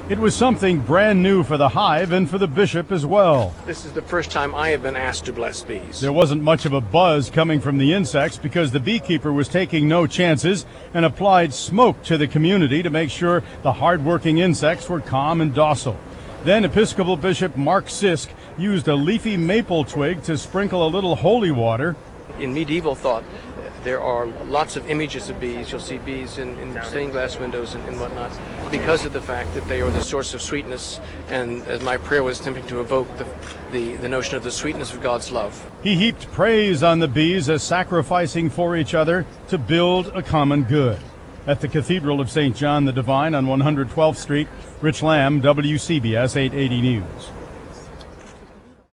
It was something brand new for the hive and for the bishop as well. This is the first time I have been asked to bless bees. There wasn't much of a buzz coming from the insects because the beekeeper was taking no chances and applied smoke to the community to make sure the hard-working insects were calm and docile. Then Episcopal Bishop Mark Sisk used a leafy maple twig to sprinkle a little holy water. In medieval thought, there are lots of images of bees. You'll see bees in stained glass windows and whatnot, because of the fact that they are the source of sweetness, and as my prayer was attempting to evoke the notion of the sweetness of God's love. He heaped praise on the bees as sacrificing for each other to build a common good. At the Cathedral of St. John the Divine on 112th Street, Rich Lamb, WCBS 880 News.